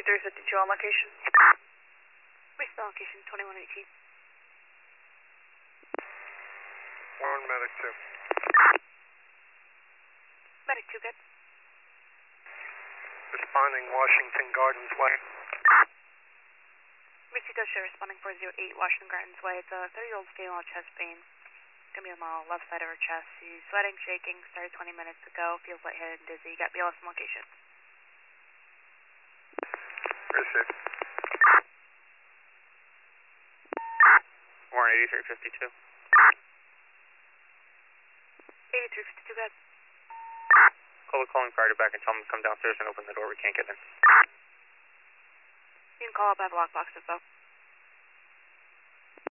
8352 on location. Respawn location 2118. Warren, medic 2. Medic 2, good. Responding Washington Gardens Way. Receipt does show responding 408 Washington Gardens Way. It's a 30-year-old female with chest pain. It's going to be on the left side of her chest. She's sweating, shaking, started 20 minutes ago, feels lightheaded and dizzy. You got BLS on location. Received. Warren 8352. 8352, good. Call the calling fire back and tell them to come downstairs and open the door. We can't get in. You can call up, I have a lockbox info.